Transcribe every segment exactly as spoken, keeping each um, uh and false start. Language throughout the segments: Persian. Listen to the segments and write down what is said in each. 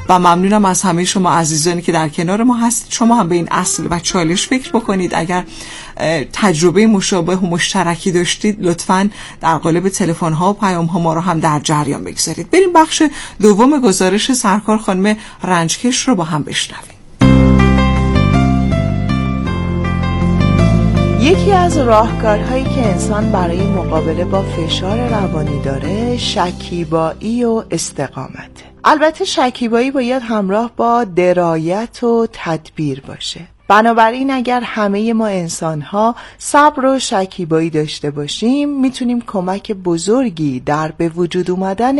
و ممنونم از همه شما عزیزانی که در کنار ما هستید. شما هم به این اصل و چالش فکر بکنید. اگر تجربه مشابه و مشترکی داشتید لطفاً در قالب تلفن ها و پیام ها ما رو هم در جریان بگذارید. بریم بخش دوم گزارش سرکار خانم رنجکش رو با هم بشنویم. یکی از راهکارهایی که انسان برای مقابله با فشار روانی داره شکیبایی و استقامته. البته شکیبایی باید همراه با درایت و تدبیر باشه. بنابراین اگر همه ما انسان‌ها صبر و شکیبایی داشته باشیم میتونیم کمک بزرگی در به وجود اومدن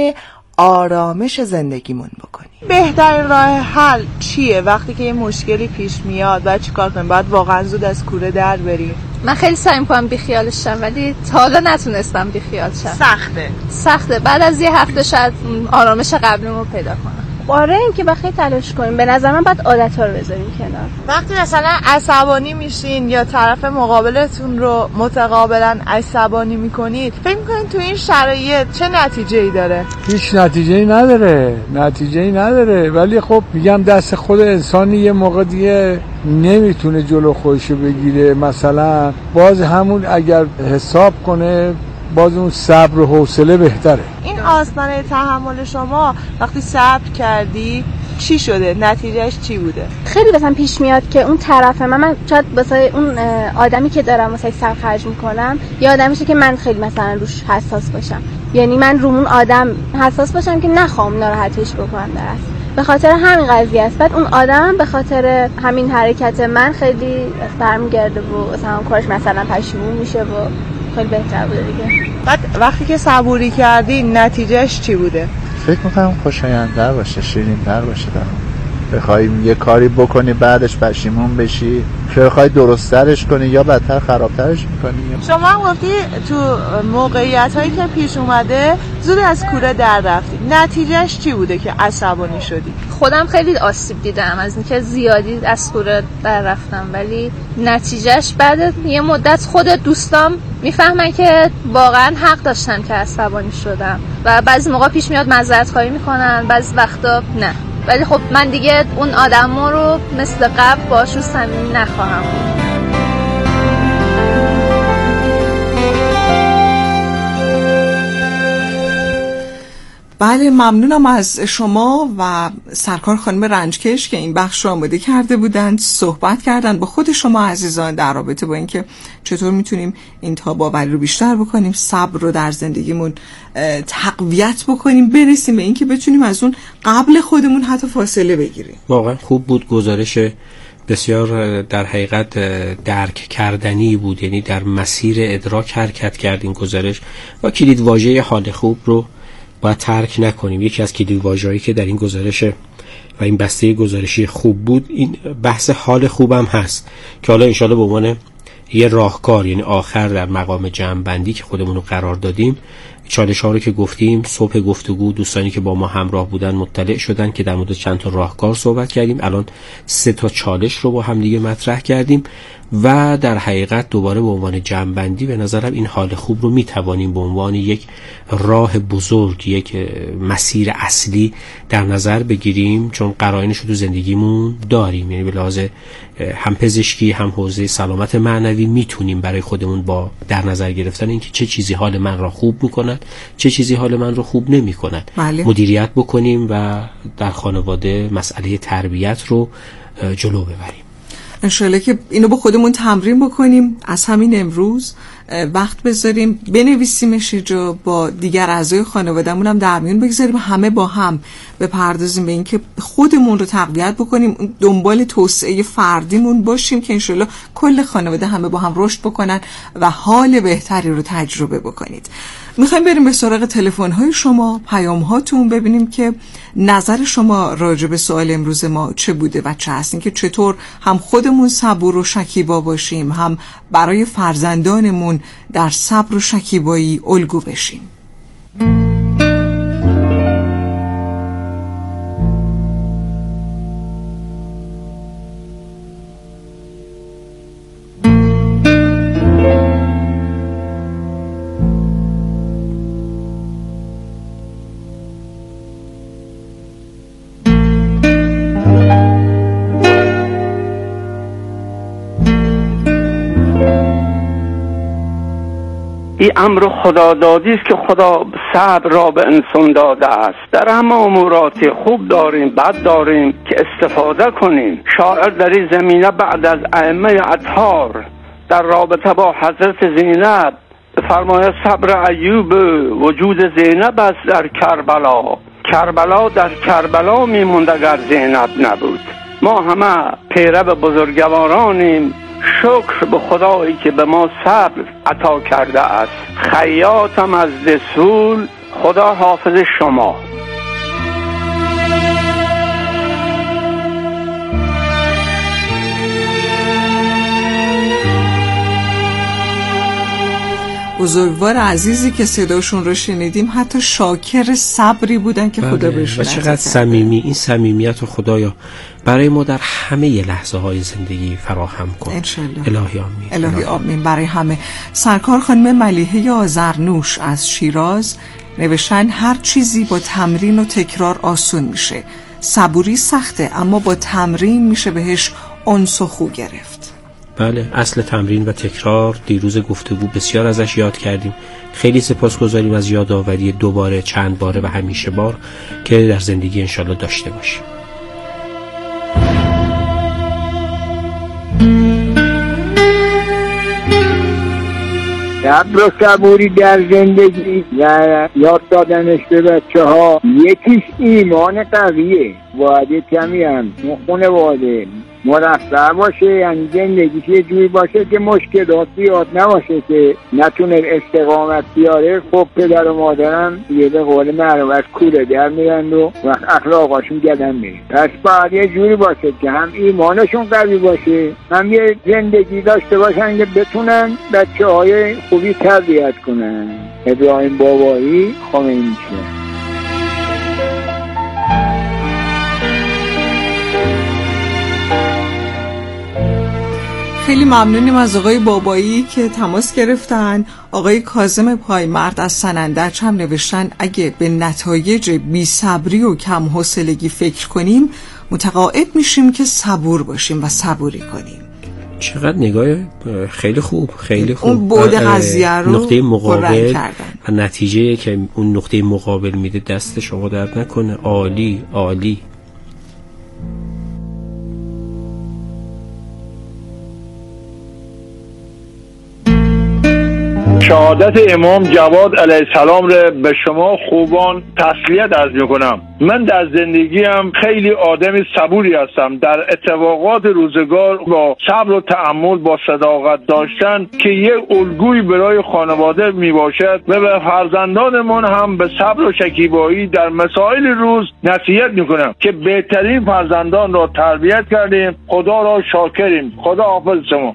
آرامش زندگیمون بکنیم. بهترین راه حل چیه وقتی که یه مشکلی پیش میاد؟ باید چیکار کنیم؟ باید واقعا زود از کوره در بریم؟ من خیلی سعی می‌کنم بیخیالش شم ولی تا حالا نتونستم بیخیال شم. سخته. سخته. بعد از یه هفته شاید آرامش قبلیمو پیدا کنم. آره این که بخیر تلاش کنیم. به نظر من باید عادت‌ها رو بذاریم کنار. وقتی مثلا عصبانی میشین یا طرف مقابلتون رو متقابلا عصبانی میکنید، فکر میکنید تو این شرایط چه نتیجه‌ای داره؟ هیچ نتیجه‌ای نداره. نتیجه‌ای نداره ولی خب میگم دست خود انسانی یه موقع دیگه نمیتونه جلو خودشو بگیره. مثلا باز همون اگر حساب کنه باز اون صبر و حوصله بهتره. این آستانه تحمل شما وقتی صبر کردی چی شده؟ نتیجهش چی بوده؟ خیلی مثلا پیش میاد که اون طرف من من شاید واسه اون آدمی که دارم واسه صبر خرج میکنم یا آدمی شه که من خیلی مثلا روش حساس باشم. یعنی من روم اون آدم حساس باشم که نخوام ناراحتش بکنم درست. به خاطر همین قضیه است. بعد اون آدم به خاطر همین حرکت من خیلی برمیگرده و مثلا کارش مثلا پشیمون میشه و خیلی بهتر بوده دیگه. بعد وقتی که صبوری کردی نتیجهش چی بوده؟ فکر میکنم خوشایندتر باشه، شیرین‌تر باشه. بخوای یه کاری بکنی بعدش پشیمون بشی که بخوای درست‌ترش کنی یا بدتر خرابترش میکنی. شما هم گفتی تو موقعیت هایی که پیش اومده زود از کوره در رفتی. نتیجهش چی بوده که عصبانی شدی؟ خودم خیلی آسیب دیدم از اینکه زیادی از کوره در رفتم ولی نتیجهش بعد یه مدت خود دوستام میفهمن که واقعا حق داشتم که عصبانی شدم و بعضی موقع پیش میاد معذرت خواهی میکنن، بعضی وقتا نه. ولی خب من دیگه اون آدمو رو مثل قبل باشون صمیمی نخواهم بود. بله ممنونم از شما و سرکار خانم رنجکش که این بخش رو آماده کرده بودند، صحبت کردن با خود شما عزیزان در رابطه با اینکه چطور میتونیم این تاباوری رو بیشتر بکنیم، صبر رو در زندگیمون تقویت بکنیم، برسیم به اینکه بتونیم از اون قبل خودمون حتی فاصله بگیریم. واقعا خوب بود، گزارش بسیار در حقیقت درک کردنی بود، یعنی در مسیر ادراک حرکت کرد این گزارش و کلید واژه حال خوب رو باید ترک نکنیم. یکی از کلید واژه‌هایی که در این گزارش و این بسته گزارشی خوب بود این بحث حال خوبم هست که حالا انشالله به عنوان یه راهکار، یعنی آخر در مقام جمع‌بندی که خودمون رو قرار دادیم، چالش ها رو که گفتیم صبح گفتگو دوستانی که با ما همراه بودن مطلع شدن که در مورد چند تا راهکار صحبت کردیم. الان سه تا چالش رو با هم دیگه مطرح کردیم و در حقیقت دوباره به عنوان جمع‌بندی به نظرم این حال خوب رو میتوانیم به عنوان یک راه بزرگ، یک مسیر اصلی در نظر بگیریم، چون قرائنش رو تو زندگیمون داریم. یعنی به لحاظ هم پزشکی هم حوزه سلامت معنوی میتونیم برای خودمون با در نظر گرفتن اینکه چه چیزی حال من را خوب میکنن، چه چیزی حال من رو خوب نمیکنن بله. مدیریت بکنیم و در خانواده مسئله تربیت رو جلو ببریم. انشالله که اینو با خودمون تمرین بکنیم. از همین امروز وقت بذاریم بنویسیمش جا، با دیگر اعضای خانواده‌مون هم در میون بگذاریم، همه با هم بپردازیم به این که خودمون رو تقویت بکنیم، دنبال توسعه فردیمون باشیم که انشالله کل خانواده همه با هم رشد بکنن و حال بهتری رو تجربه بکنید. میخوایم بریم به سراغ تلفن‌های شما، پیام‌هاتون، ببینیم که نظر شما راجع به سوال امروز ما چه بوده و چه هستین که چطور هم خودمون صبور و شکیبا باشیم، هم برای فرزندانمون در صبر و شکیبایی الگو بشیم. این امر خدا دادی است که خدا صبر را به انسان داده است. در همه امورات خوب داریم بد داریم که استفاده کنیم. شاعر در این زمینه بعد از ائمه اطهار در رابطه با حضرت زینب فرماید صبر ایوب وجود زینب است در کربلا. کربلا در کربلا میموند اگر زینب نبود. ما همه پیرو بزرگوارانیم. شکر به خدایی که به ما صبر عطا کرده است. خیاطم از دسول. خدا حافظ شما. بزرگوار عزیزی که صداشون رو شنیدیم حتی شاکر صبری بودن که خدا بهشون و چقدر صمیمی. این صمیمیت رو خدایا برای ما در همه لحظه های زندگی فراهم کن انشالله. الهی آمین. الهی آمین برای همه. سرکار خانم ملیحه آذرنوش از شیراز نوشتن هر چیزی با تمرین و تکرار آسون میشه. صبوری سخته اما با تمرین میشه بهش انس و خو گرفت. بله، اصل تمرین و تکرار دیروز گفتگو بسیار ازش یاد کردیم. خیلی سپاسگزاریم از یادآوری دوباره، چند باره و همیشه بار که در زندگی انشالله داشته باشیم. صبر و صبوری در زندگی و یاد دادنش به بچه ها یکیش ایمان قویه. باید کمی هم خانواده مرفع باشه، یعنی زندگیش یه جوری باشه که مشکلات زیاد نباشه که نتونه استقامت بیاره. خب پدر و مادرم یه به قول معروف از کوره در میرند و وقت اخلاقاشون گدن میرن. پس باید یه جوری باشه که هم ایمانشون قوی باشه، هم یه زندگی داشته باشن که بتونن بچه های خوبی تربیت کنن. ابراهیم بابایی، خمینی. خیلی ممنونیم از آقای بابایی که تماس گرفتن. آقای کاظم پایمرد از سنندج هم نوشتن اگه به نتایج بی‌صبری و کم حوصلگی فکر کنیم متقاعد میشیم که صبور باشیم و صبوری کنیم. چقدر نگاه خیلی خوب، خیلی خوب. اون بعد قضیه رو نقطه مقابل و نتیجه که اون نقطه مقابل میده دست شما درد نکنه. عالی عالی. شهادت امام جواد علیه السلام را به شما خوبان تسلیت عرض میکنم. من در زندگیم خیلی آدم صبوری هستم. در اتفاقات روزگار با صبر و تأمل، با صداقت داشتن که یک الگوی برای خانواده میباشد و به فرزندانمان هم به صبر و شکیبایی در مسائل روز نصیحت میکنم که بهترین فرزندان را تربیت کردیم. خدا را شاکریم. خدا حافظ شما.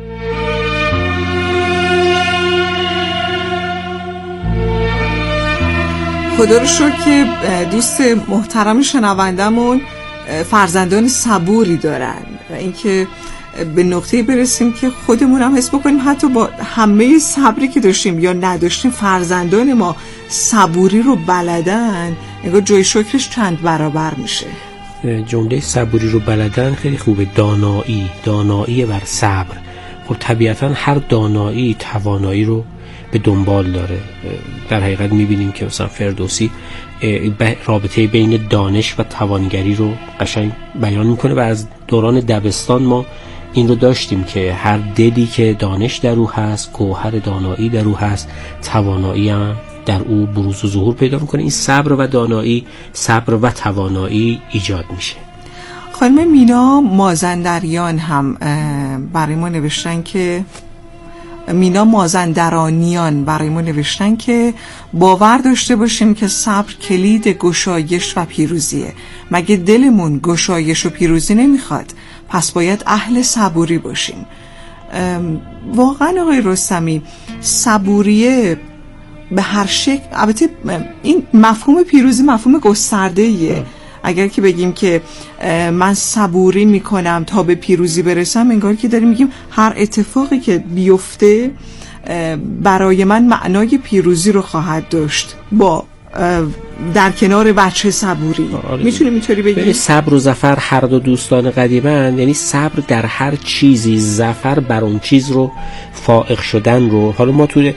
خدا رو شکر که دوست محترم شنوندمون فرزندان صبوری دارن و اینکه به نقطه برسیم که خودمون هم حس بکنیم حتی با همه صبری که داشتیم یا نداشتیم فرزندان ما صبوری رو بلدن، انگار جای شکرش چند برابر میشه. جمله صبوری رو بلدن خیلی خوبه. دانایی، دانایی بر صبر. خب طبیعتا هر دانایی توانایی رو به دنبال داره. در حقیقت میبینیم که مثلا فردوسی رابطه بین دانش و توانگری رو قشنگ بیان میکنه و از دوران دبستان ما این رو داشتیم که هر دلی که دانش در او هست، گوهر دانایی در او هست، توانایی هم در او بروز و ظهور پیدا میکنه. این صبر و دانایی، صبر و توانایی ایجاد میشه. خانم مینا مازندریان هم برای ما نوشتن که مینا مازندرانیان برای ما نوشتن که باور داشته باشیم که صبر کلید گشایش و پیروزیه. مگه دلمون گشایش و پیروزی نمیخواد؟ پس باید اهل صبوری باشیم. واقعا آقای رستمی صبوریه به هر شکل، البته این مفهوم پیروزی مفهوم گسترده‌ایه. اگر که بگیم که من صبوری میکنم تا به پیروزی برسم، انگار که داریم میگیم هر اتفاقی که بیفته برای من معنای پیروزی رو خواهد داشت با در کنار بچه صبوری. میتونیم اینطوری بگیم صبر و ظفر هر دو دوستان قدیمن، یعنی صبر در هر چیزی، ظفر بر اون چیز رو، فائق شدن رو. حالا ما توی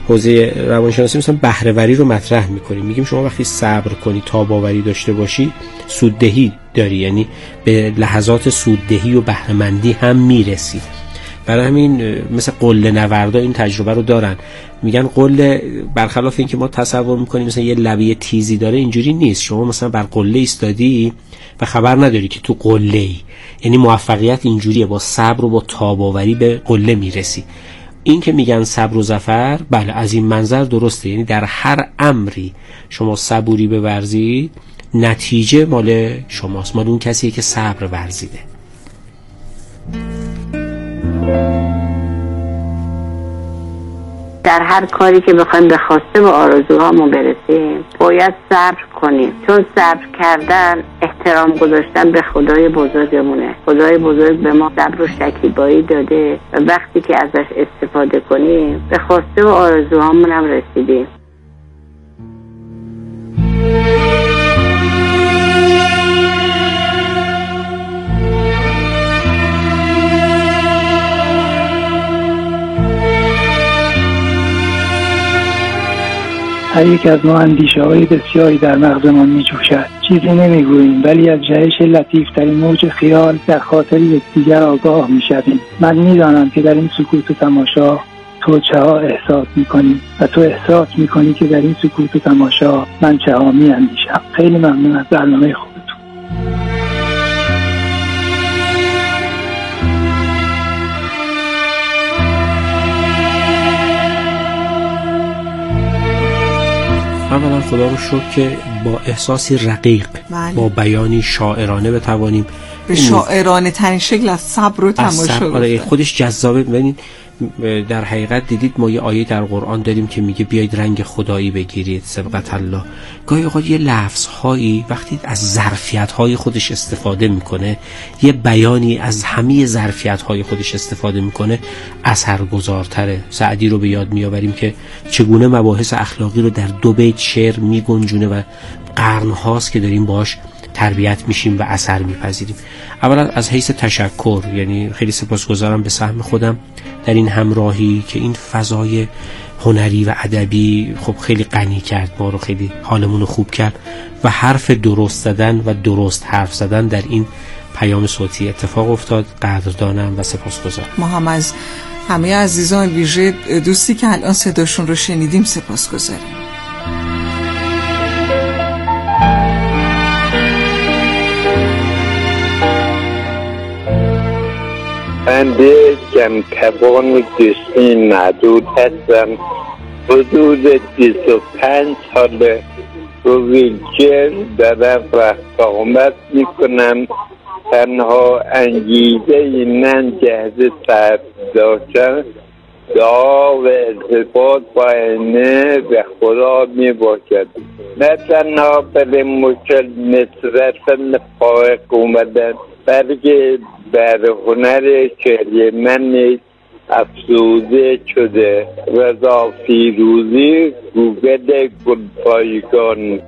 حوزه روانشناسی مثلا بهره وری رو مطرح میکنیم، میگیم شما وقتی صبر کنی، تاباوری داشته باشی، سوددهی داری، یعنی به لحظات سوددهی و بهره مندی هم میرسی. برای همین مثل قله نوردا این تجربه رو دارن، میگن قله برخلاف این که ما تصور میکنیم مثلا یه لبه تیزی داره، اینجوری نیست. شما مثلا بر قله ایستادی و خبر نداری که تو قله ای، یعنی موفقیت اینجوریه، با صبر و با تاباوری به قله میرسی. این که میگن صبر و ظفر، بله از این منظر درسته، یعنی در هر امری شما صبوری بورزید، نتیجه مال شماست، مال اون کسیه که صبر ورزیده. در هر کاری که بخوایم به خواسته و آرزوهامون برسیم باید صبر کنیم، چون صبر کردن احترام گذاشتن به خدای بزرگمونه. خدای بزرگ به ما صبر و شکیبایی داده و وقتی که ازش استفاده کنیم به خواسته و آرزوهامون هم رسیدیم. هر یک از ما اندیشه های بسیاری در مغزمان می جوشد. چیزی نمی گوییم ولی از جهش لطیف ترین موج خیال در خاطر یکدیگر آگاه می شویم. من می دانم که در این سکوت و تماشا تو چه ها احساس می کنی و تو احساس می کنی که در این سکوت و تماشا من چه ها می اندیشم. خیلی ممنون از برنامه خودتون. اولا خدا رو شکر که با احساسی رقیق، بله، با بیانی شاعرانه بتوانیم به شاعرانه ترین شکل از صبر رو تماشا کنیم. خودش جذابه. ببینید در حقیقت دیدید ما یه آیه در قرآن داریم که میگه بیاید رنگ خدایی بگیرید، سبقت الله. گاهی اوقات یه لفظهایی وقتی از ظرفیت‌های خودش استفاده میکنه، یه بیانی از همه ظرفیت‌های خودش استفاده میکنه، اثرگذارتره. سعدی رو به یاد میآوریم که چگونه مباحث اخلاقی رو در دو بیت شعر میگنجونه و قرن‌هاست که داریم باش تربیت میشیم و اثر میپذیریم. اولا از حیث تشکر، یعنی خیلی سپاسگزارم به سهم خودم در این همراهی که این فضای هنری و ادبی خب خیلی غنی کرد ما رو، خیلی حالمون رو خوب کرد و حرف درست زدن و درست حرف زدن در این پیام صوتی اتفاق افتاد. قدردانم و سپاسگزارم. ما هم از همه عزیزان ویژه دوستی که الان صداشون رو شنیدیم سپاسگزاریم. من کم توان و جسمی معدود هستم. حدود بیست و پنج ساله رو ویلچر دارم رفت آمد میکنم. تنها انگیزه من جهد صبر داشتن دعا و ارتباط با اینه به خدا می باشد. نه تنها برای مشکل مصرف فائق اومدن، بلکه بر هنر شعری من افزوده شده. رضا فیروزی، گوگل گلپایگان.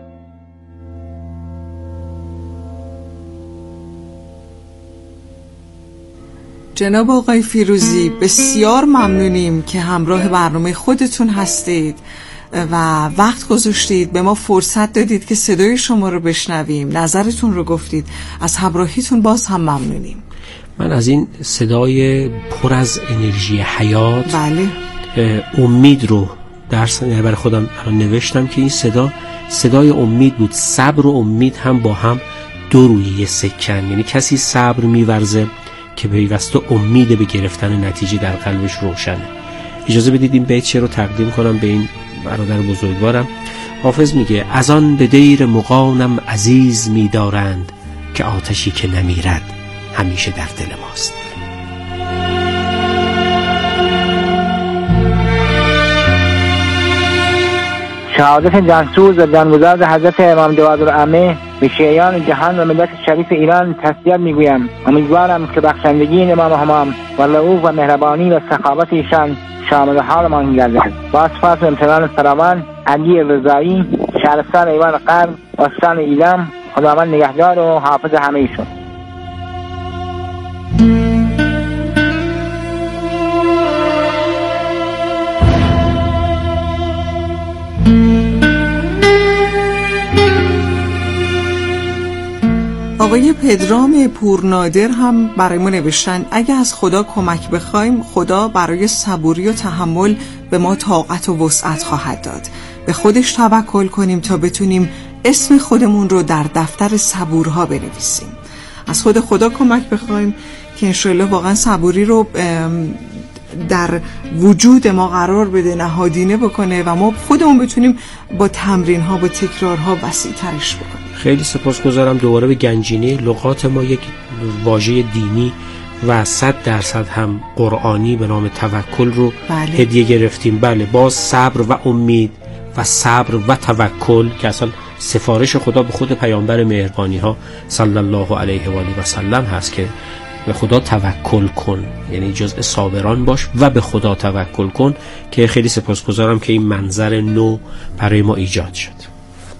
جناب آقای فیروزی، بسیار ممنونیم که همراه برنامه خودتون هستید و وقت گذاشتید، به ما فرصت دادید که صدای شما رو بشنویم، نظرتون رو گفتید. از همراهیتون باز هم ممنونیم. من از این صدای پر از انرژی حیات، بله، امید رو درس برای خودم نوشتم که این صدا صدای امید بود. صبر و امید هم با هم دو روی یه سکن، یعنی کسی صبر می‌ورزه که پیوسته امید به گرفتن نتیجه در قلبش روشنه. اجازه بدید این بیت رو تقدیم کنم به این برادر بزرگوارم. حافظ میگه از آن به دیر مغانم عزیز می‌دارند که آتشی که نمیرد همیشه در دل ماست. شهادت جانسوز و جانگزار حضرت امام جوادالعمه به شیعیان جهان و ملت شریف ایران تسلیت میگویم. امیدوارم که بخشندگی امام همام و لطف و مهربانی و سخاوت ایشان شامل حالمان گردد. با سپاس و امتنان فراوان، علی رضایی، شهرستان ایوان قرن، استان ایلام. خداوند نگهدار و حافظ همه ایشون. آقای پدرام پورنادر هم برای ما نوشتن اگه از خدا کمک بخوایم خدا برای صبوری و تحمل به ما طاقت و وسعت خواهد داد. به خودش توکل کنیم تا بتونیم اسم خودمون رو در دفتر صبورها بنویسیم. از خود خدا کمک بخوایم که انشاءالله واقعا صبوری رو در وجود ما قرار بده، نهادینه بکنه و ما خودمون بتونیم با تمرین ها با تکرارها وسیع ترش بکنیم. خیلی سپاسگزارم. دوباره به گنجینه لغات ما یک واژه دینی و صد درصد هم قرآنی به نام توکل رو بله. هدیه گرفتیم. بله، باز صبر و امید و صبر و توکل که اصلا سفارش خدا به خود پیامبر مهربانی ها صلی الله علیه و آله و سلم هست که به خدا توکل کن، یعنی جزء صابران باش و به خدا توکل کن، که خیلی سپاسگزارم که این منظر نو برای ما ایجاد شد.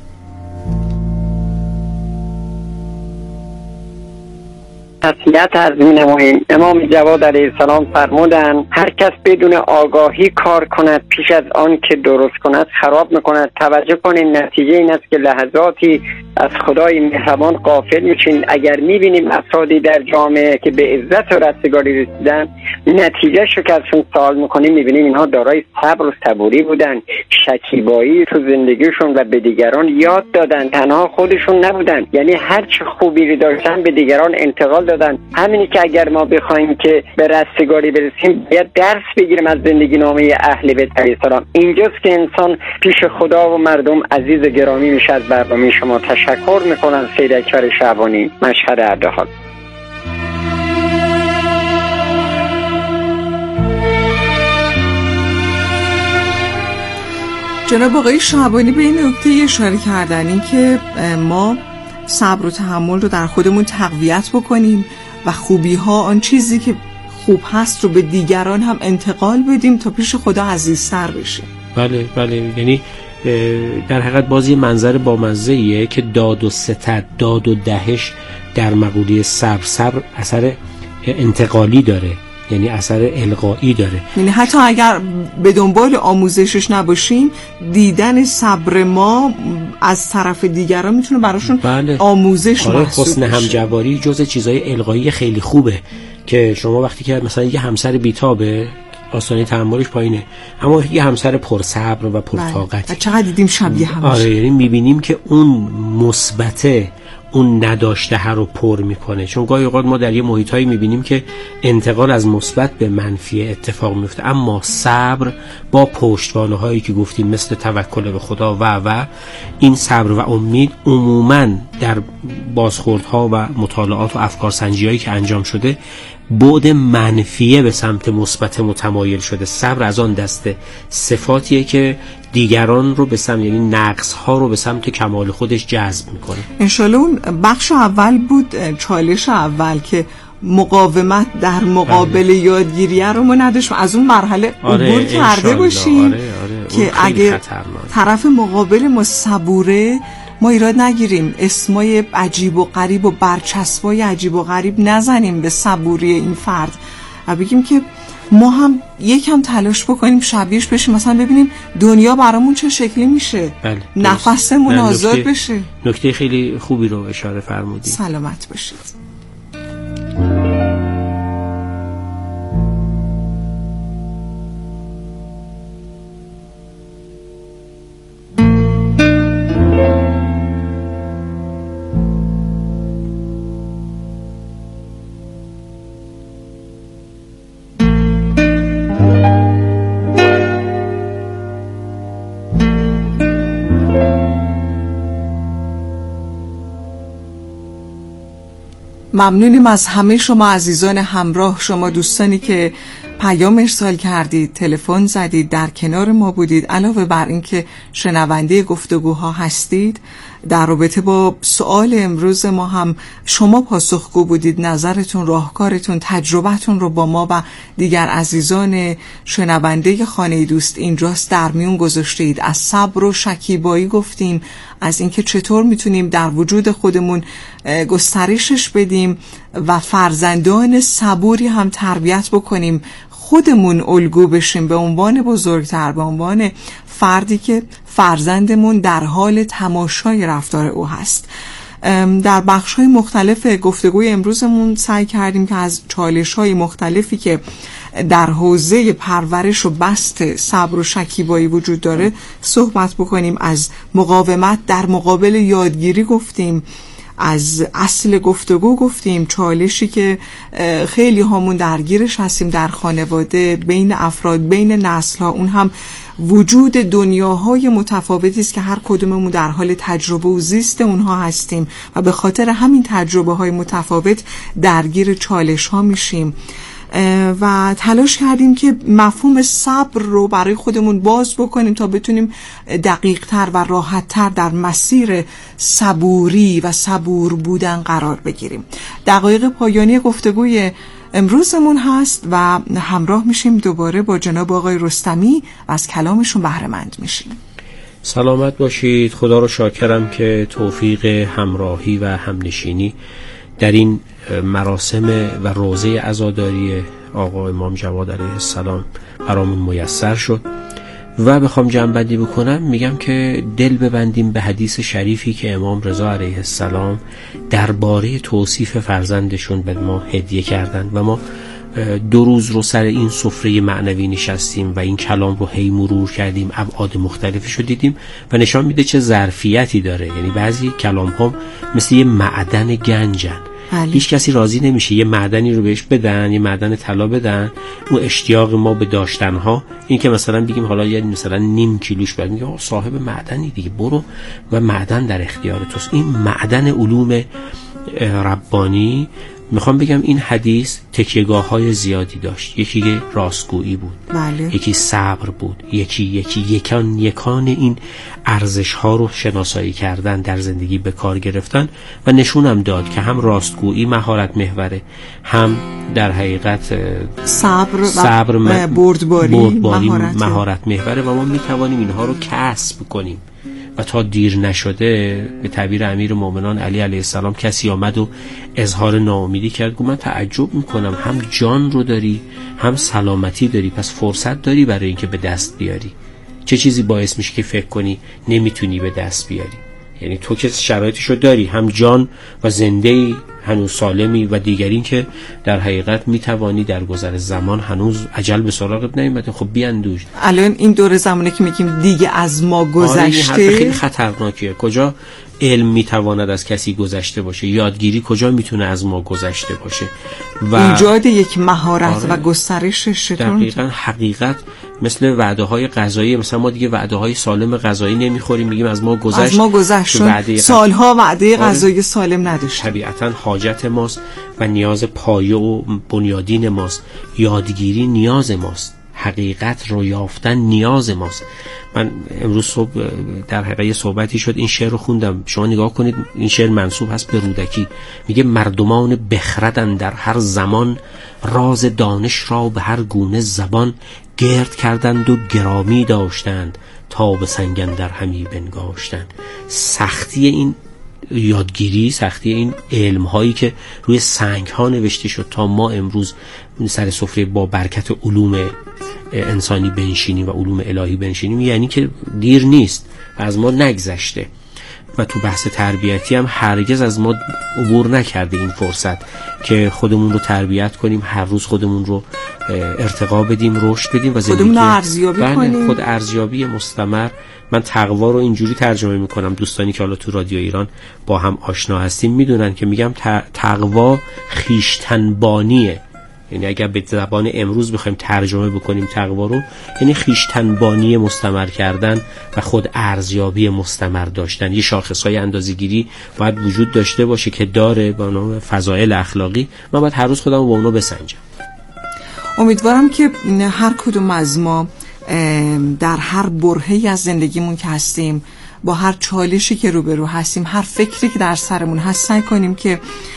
تسلیت عرض می‌نماییم. امام جواد علیه السلام فرمودند هر کس بدون آگاهی کار کند پیش از آن که درست کند خراب میکند. توجه کنین، نتیجه این است که لحظاتی از خدای مهربان غافل میشین. اگر میبینیم افرادی در جامعه که به عزت و رستگاری رسیدن، نتیجه شو که ازشون سوال میکنیم میبینیم اینها دارای صبر و صبوری بودن، شکیبایی تو زندگیشون و به دیگران یاد دادن، تنها خودشون نبودن، یعنی هر چه خوبی رو داشتن به دیگران انتقال دادن. همینی که اگر ما بخوایم که به رستگاری برسیم باید درس بگیریم از زندگی نامه اهل بیت علیه السلام. اینجاست که انسان پیش خدا و مردم عزیز و گرامی میشه. از برنامه شما تشکر میکنم. سید اکبر شعبانی، مشهد اردهان. جناب آقای شعبانی به این نکته اشاره کردن، این که ما صبر و تحمل رو در خودمون تقویت بکنیم و خوبی ها، آن چیزی که خوب هست رو به دیگران هم انتقال بدیم تا پیش خدا عزیزتر بشیم. بله بله، یعنی در حقیقت بازی منظر با مزه‌ایه که داد و ستد، داد و دهش در مقوله صبر، صبر اثر انتقالی داره، یعنی اثر القایی داره. یعنی حتی اگر به دنبال آموزشش نباشیم، دیدن صبر ما از طرف دیگران میتونه براشون بله. آموزش آره، محسوب حسن بشه. همجواری جزء چیزای القایی خیلی خوبه که شما وقتی که مثلا یه همسر بیتابه آسانی تحملش پایینه، اما یه همسر پرصبر و پرطاقتی، چقدر دیدیم شبیه همش. آره، یعنی میبینیم که اون مثبته اون نداشته ها رو پر میکنه. چون گاهی اوقات ما در یه محیطایی میبینیم که انتقال از مثبت به منفی اتفاق میفته، اما صبر با پشتوانه هایی که گفتیم مثل توکل به خدا و و این صبر و امید عموماً در بازخوردها و مطالعات و افکار سنجی هایی که انجام شده بعد منفیه به سمت مثبت متمایل شده. صبر از آن دسته صفاتیه که دیگران رو به سمت، یعنی نقص ها رو به سمت کمال خودش جذب میکنه. انشالله اون بخش اول بود، چالش اول که مقاومت در مقابل بله. یادگیریه رو ما نداشتیم، از اون مرحله آره عبور کرده باشیم. آره آره، که اگه طرف مقابل ما صبوره ما ایراد نگیریم، اسمای عجیب و غریب و برچسبای عجیب و غریب نزنیم به صبوری این فرد و بگیم که ما هم یکم تلاش بکنیم شبیهش بشیم، مثلا ببینیم دنیا برامون چه شکلی میشه. بله. نفسمون آزاد بشه. نکته خیلی خوبی رو اشاره فرمودید. سلامت باشید. ممنونیم از همه شما عزیزان همراه، شما دوستانی که پیام ارسال کردید، تلفن زدید، در کنار ما بودید. علاوه بر این که شنونده گفتگوها هستید، در رابطه با سوال امروز ما هم شما پاسخگو بودید، نظرتون، راهکارتون، تجربتون رو با ما و دیگر عزیزان شنونده خانه دوست اینجاست در میون گذاشتید. از صبر و شکیبایی گفتیم، از اینکه چطور میتونیم در وجود خودمون گسترشش بدیم و فرزندان صبوری هم تربیت بکنیم، خودمون الگو بشیم به عنوان بزرگتر، به عنوان فردی که فرزندمون در حال تماشای رفتار او هست. در بخش‌های مختلف گفتگوی امروزمون سعی کردیم که از چالش‌های مختلفی که در حوزه پرورش و بسط صبر و شکیبایی وجود داره صحبت بکنیم. از مقاومت در مقابل یادگیری گفتیم، از اصل گفتگو گفتیم، چالشی که خیلی هامون درگیرش هستیم در خانواده، بین افراد، بین نسل‌ها، اون هم وجود دنیاهای متفاوتی است که هر کدوممون در حال تجربه و زیست اونها هستیم و به خاطر همین تجربه های متفاوت درگیر چالش ها میشیم و تلاش کردیم که مفهوم صبر رو برای خودمون باز بکنیم تا بتونیم دقیق تر و راحت تر در مسیر صبوری و صبور بودن قرار بگیریم. دقایق پایانی گفتگوی امروزمون هست و همراه میشیم دوباره با جناب آقای رستمی و از کلامشون بهره مند میشیم. سلامت باشید. خدا رو شاکرم که توفیق همراهی و همنشینی در این مراسم و روزه عزاداری آقا امام جواد علیه السلام برامون میسر شد و بخوام جمع‌بندی بکنم میگم که دل ببندیم به حدیث شریفی که امام رضا علیه السلام درباره توصیف فرزندشون به ما هدیه کردن و ما دو روز رو سر این سفره معنوی نشستیم و این کلام رو هی مرور کردیم، ابعاد مختلفش رو دیدیم و نشان میده چه ظرفیتی داره. یعنی بعضی کلام ها مثل یه معدن گنجن، هیچ کسی راضی نمیشه یه معدنی رو بهش بدن، یه معدن طلا بدن، اون اشتیاق ما به داشتنها، این که مثلا بگیم حالا یه مثلا نیم کیلوش بدن، میگه صاحب معدنی دیگه، برو و معدن در اختیار توست. این معدن علوم ربانی، میخوام بگم این حدیث تکیه‌گاه های زیادی داشت. یکی راستگویی بود، بله. یکی صبر بود، یکی یکی یکان یکان این ارزش ها رو شناسایی کردن، در زندگی به کار گرفتن و نشونم داد که هم راستگویی مهارت محوره، هم در حقیقت صبر, صبر و بردباری, بردباری مهارت. مهارت محوره و ما میتوانیم اینها رو کسب کنیم و تا دیر نشده. به تعبیر امیر مومنان علی علیه السلام کسی آمد و اظهار ناامیدی کرد، گفت من تعجب میکنم، هم جان رو داری هم سلامتی داری، پس فرصت داری برای اینکه به دست بیاری. چه چیزی باعث میشه که فکر کنی نمیتونی به دست بیاری؟ یعنی تو که شرایطشو داری، هم جان و زنده‌ای، هنوز سالمی، و دیگرین که در حقیقت میتوانی در گذر زمان هنوز اجل به سراغت نیامده. خب بیاندوش. الان این دوره زمانه که میگیم دیگه از ما گذشته، آره خیلی خطرناکیه. کجا علم میتواند از کسی گذشته باشه؟ یادگیری کجا میتونه از ما گذشته باشه؟ و ایجاد یک مهارت آره و گسترشش چطور؟ دقیقاً حقیقت مثل وعده های غذایی، مثلا ما دیگه وعده های سالم غذایی نمیخوریم، میگیم از ما گذشت، از ما گذشت، سالها وعده غذایی آره سالم نداشت. طبیعتاً حاجت ماست و نیاز پایه و بنیادین ماست. یادگیری نیاز ماست، حقیقت رو یافتن نیاز ماست. من امروز صبح در حقیقت صحبتی شد، این شعر رو خوندم، شما نگاه کنید، این شعر منسوب هست به رودکی، میگه مردمان بخردن در هر زمان، راز دانش را به هر گونه زبان، گرد کردند و گرامی داشتند، تا به سنگن در همی بنگاشتند. سختی این یادگیری، سختی این علم هایی که روی سنگ ها نوشته شد تا ما امروز سر سفره با برکت علوم انسانی بنشینیم و علوم الهی بنشینیم، یعنی که دیر نیست و از ما نگذشته. و تو بحث تربیتی هم هرگز از ما عبور نکرده این فرصت که خودمون رو تربیت کنیم، هر روز خودمون رو ارتقا بدیم، رشد بدیم و خودمون رو ارزیابی کنیم. خود ارزیابی مستمر. من تقوا رو اینجوری ترجمه میکنم، دوستانی که حالا تو رادیو ایران با هم آشنا هستیم میدونن که میگم تقوا خیشتنبانیه. یعنی اگر به زبان امروز بخوایم ترجمه بکنیم تقوا رو، یعنی خیشتنبانی مستمر کردن و خود ارزیابی مستمر داشتن. یه شاخصهای اندازه‌گیری باید وجود داشته باشه که داره به نام فضائل اخلاقی. من باید هر روز خودم با اونو بسنجم. امیدوارم که هر کدوم از ما در هر برهه‌ای از زندگیمون که هستیم، با هر چالشی که روبرو هستیم، هر فکری که در سرمون هست، سعی کنیم که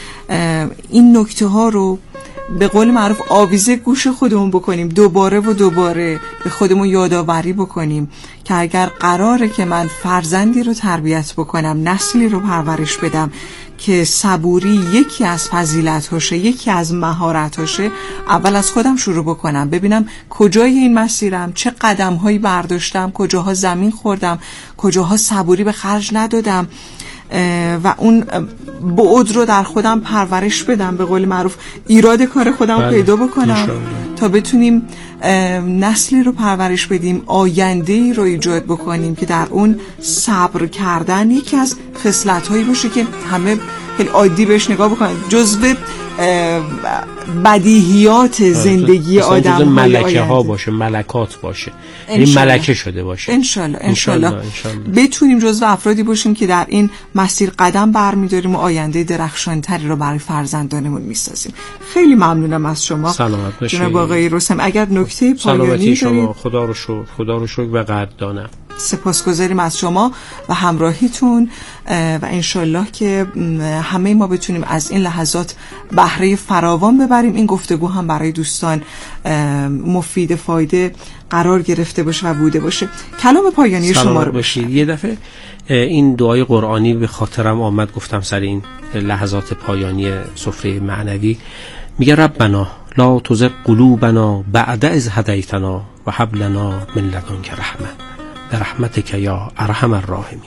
این نکته ها رو به قول معروف آویزه گوش خودمون بکنیم، دوباره و دوباره به خودمون یادآوری بکنیم که اگر قراره که من فرزندی رو تربیت بکنم، نسلی رو پرورش بدم که صبوری یکی از فضیلت‌هاشه، یکی از مهارت‌هاشه، اول از خودم شروع بکنم، ببینم کجای این مسیرم، چه قدم‌هایی برداشتم، کجاها زمین خوردم، کجاها صبوری به خرج ندادم و اون بعد رو در خودم پرورش بدم، به قول معروف ایراد کار خودم رو پیدا بکنم تا بتونیم نسلی رو پرورش بدیم، آینده‌ای رو ایجاد بکنیم که در اون صبر کردن یکی از خصلت‌هایی باشه که همه خیلی عادی بهش نگاه بکنن، جزو بدیهیات زندگی آدم جزو ملکه ها باشه، ملکات باشه، این ملکه شده باشه. انشالله انشالله بتونیم جزو افرادی باشیم که در این مسیر قدم برمی‌داریم و آینده درخشانتری رو برای فرزندانمون میسازیم. خیلی ممنونم از شما. سلامت باشید جناب آقای رستم. اگر نکته پایانی دارید شما، خدا رو شکر، خدا رو شکر و قدردانم. سپاسگزاریم از شما و همراهیتون و انشالله که همه ما بتونیم از این لحظات بهره فراوان ببریم. این گفتگو هم برای دوستان مفید فایده قرار گرفته باشه و بوده باشه. کلام پایانی شما رو باشید. یه دفعه این دعای قرآنی به خاطرم آمد، گفتم سر این لحظات پایانی سفره معنوی، میگه ربنا لا تزغ قلوبنا بعد اذ هدیتنا و هب لنا من لدنک رحمه برحمتک یا ارحم الراحمین.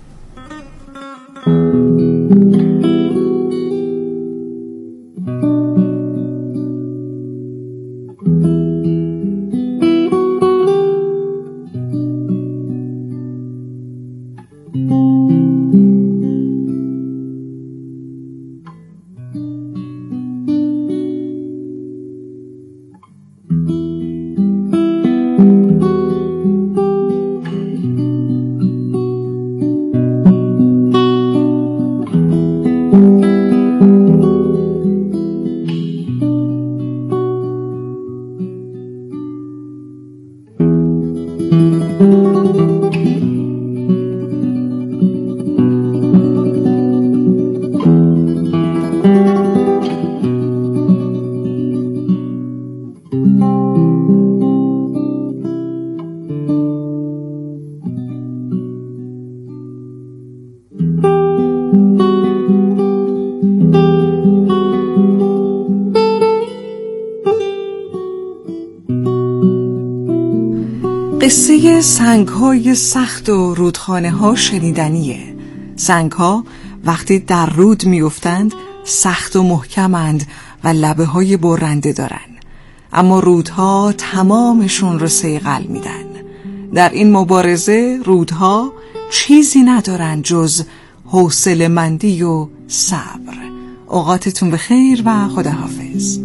قصه سنگ‌های سخت و رودخانه‌ها شنیدنیه. سنگ‌ها وقتی در رود می‌افتند سخت و محکمند و لبه‌های برنده دارن، اما رودها تمامشون رو صیقل میدن. در این مبارزه رودها چیزی ندارن جز حوصله‌مندی و صبر. اوقاتتون بخیر و خداحافظ.